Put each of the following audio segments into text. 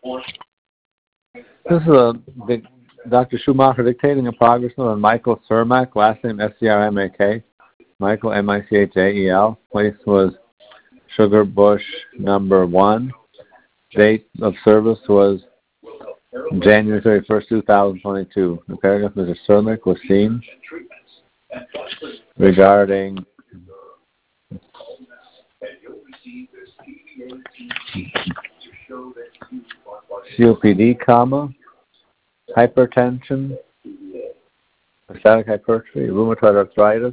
This is a big Dr. Schumacher dictating a progress note on Michael Cermak, last name S-C-R-M-A-K. Michael, M-I-C-H-A-E-L. Place was Sugar Bush number 1. Date of service was January 31st, 2022. The paragraph, Mr. Cermak was seen regarding COPD, hypertension, prostatic hypertrophy, rheumatoid arthritis,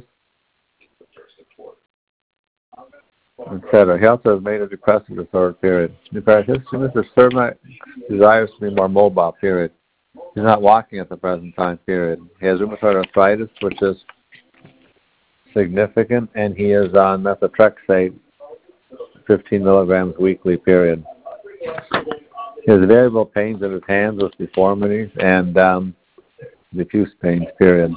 etc. He also has major depressive disorder, period. In fact, Mr. Cermak desires to be more mobile, period. He's not walking at the present time, period. He has rheumatoid arthritis, which is significant, and he is on methotrexate, 15 milligrams weekly, period. He has variable pains in his hands with deformities and diffuse pains, period.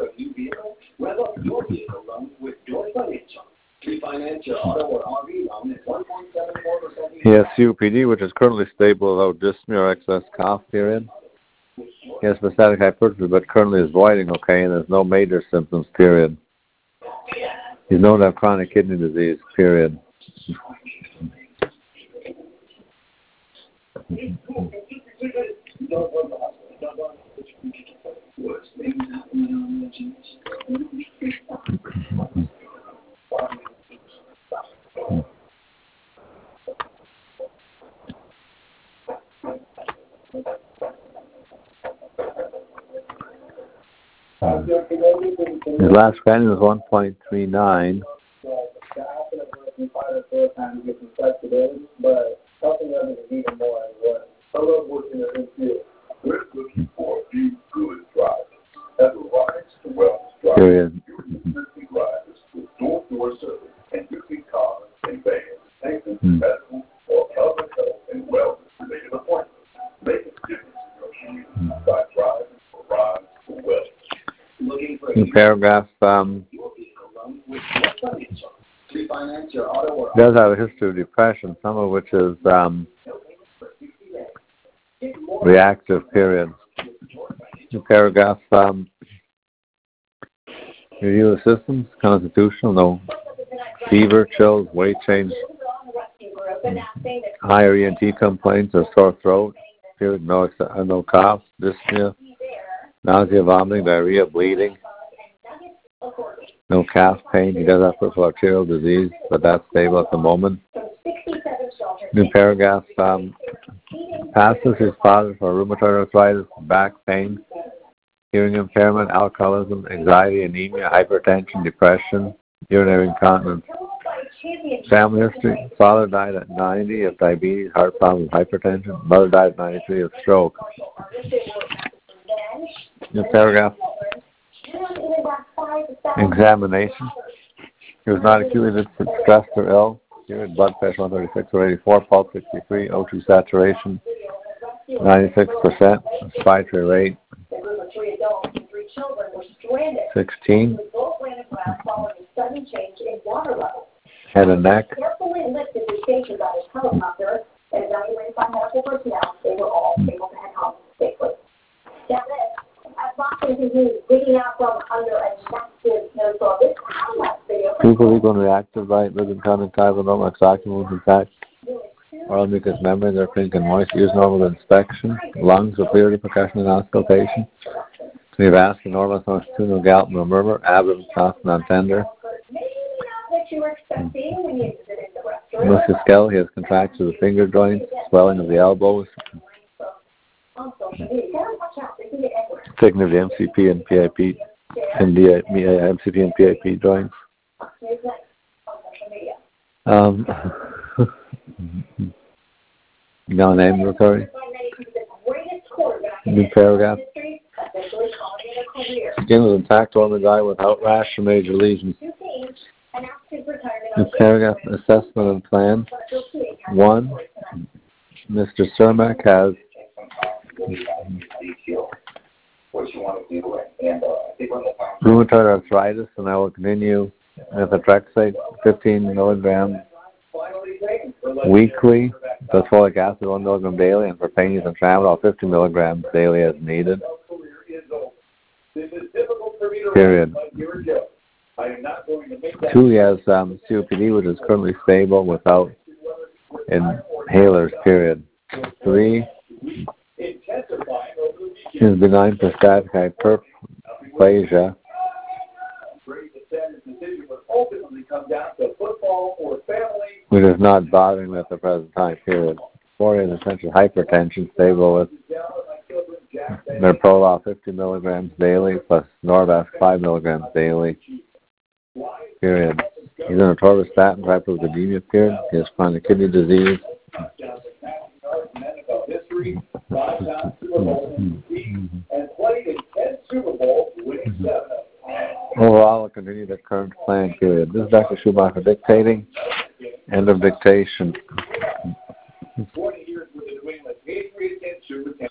He has COPD, which is currently stable without dyspnea or excess cough, period. He has prostatic hypertrophy, but currently is voiding okay, and there's no major symptoms, period. He's known to have chronic kidney disease, period. His last value was 1.39. Period. In paragraph, does have a history of depression, some of which is reactive, period. In paragraph, review of systems, constitutional, no fever, chills, weight change, higher ENT complaints or sore throat, period, no cough, dyspnea, nausea, vomiting, diarrhea, bleeding, no calf pain. He does have peripheral arterial disease, but that's stable at the moment. New paragraph, passes his father for rheumatoid arthritis, back pain, hearing impairment, alcoholism, anxiety, anemia, hypertension, depression, urinary incontinence. Family history, father died at 90 of diabetes, heart problems, hypertension. Mother died at 93 of stroke. New paragraph, examination. He was not acutely stressed or ill. Period. Blood pressure 136 or 84, pulse 63, O2 saturation 96%, respiratory rate 16. Head and neck. People equal and reactive light, living conjunctival, normal exocular in fact, oral mucous membrane, they're pink and moist, use normal inspection, lungs with clearly percussion and auscultation, vascular, normal, longitudinal gout, no murmur, abdomen, soft, non-tender. Musculoskeletal, he has contractions of the finger joints, swelling of the elbows, thickening of the MCP and PIP and MCP and PIP joints. Non-ambulatory. New paragraph. Skin was intact on the guy without rash or major lesions. New paragraph. Assessment and plan. 1. Mr. Cermak has rheumatoid arthritis, and I will continue methotrexate 15 milligrams weekly Phosphoric acid 1 milligram daily, and for pain and tramadol 50 milligrams daily as needed. Period. 2, he has COPD, which is currently stable without inhalers. Period. 3, is benign prostatic hyperplasia, which is not bothering me at the present time. Period. 4, is essential hypertension, stable with Merpolol 50 milligrams daily plus Norvasc 5 milligrams daily. Period. He's on atorvastatin for hyperlipidemia. Period. He has chronic kidney disease. Overall, I'll continue the current plan. Period. This is Dr. Schumacher dictating. End of dictation.